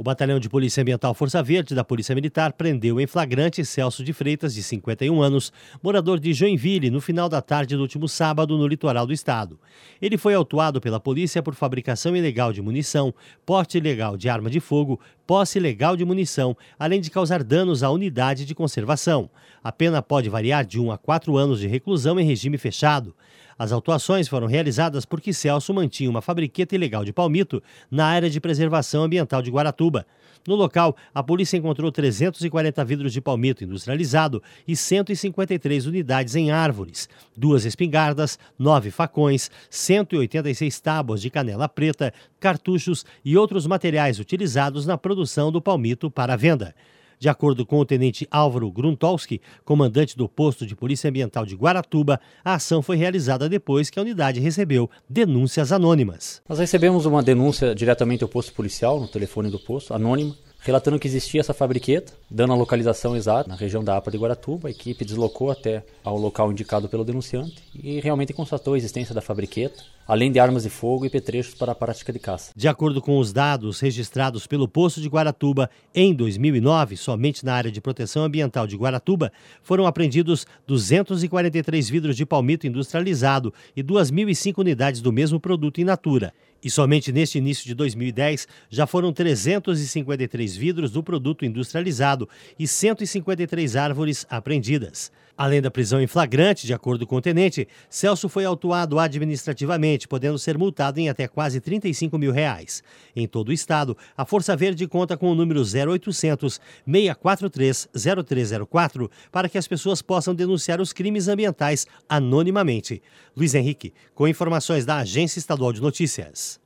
O Batalhão de Polícia Ambiental Força Verde da Polícia Militar prendeu em flagrante Celso de Freitas, de 51 anos, morador de Joinville, no final da tarde do último sábado, no litoral do estado. Ele foi autuado pela polícia por fabricação ilegal de munição, porte ilegal de arma de fogo, posse ilegal de munição, além de causar danos à unidade de conservação. A pena pode variar de 1 a 4 anos de reclusão em regime fechado. As autuações foram realizadas porque Celso mantinha uma fabriqueta ilegal de palmito na área de preservação ambiental de Guaratuba. No local, a polícia encontrou 340 vidros de palmito industrializado e 153 unidades em árvores, 2 espingardas, 9 facões, 186 tábuas de canela preta, cartuchos e outros materiais utilizados na produção do palmito para a venda. De acordo com o tenente Álvaro Gruntowski, comandante do posto de Polícia Ambiental de Guaratuba, a ação foi realizada depois que a unidade recebeu denúncias anônimas. Nós recebemos uma denúncia diretamente ao posto policial, no telefone do posto, anônima, relatando que existia essa fabriqueta, dando a localização exata na região da APA de Guaratuba. A equipe deslocou até ao local indicado pelo denunciante e realmente constatou a existência da fabriqueta, além de armas de fogo e petrechos para a prática de caça. De acordo com os dados registrados pelo posto de Guaratuba, em 2009, somente na área de proteção ambiental de Guaratuba, foram apreendidos 243 vidros de palmito industrializado e 2.005 unidades do mesmo produto in natura. E somente neste início de 2010, já foram 353 vidros do produto industrializado e 153 árvores apreendidas. Além da prisão em flagrante, de acordo com o tenente, Celso foi autuado administrativamente, podendo ser multado em até quase R$35 mil. Em todo o estado, a Força Verde conta com o número 0800 643 0304 para que as pessoas possam denunciar os crimes ambientais anonimamente. Luiz Henrique, com informações da Agência Estadual de Notícias.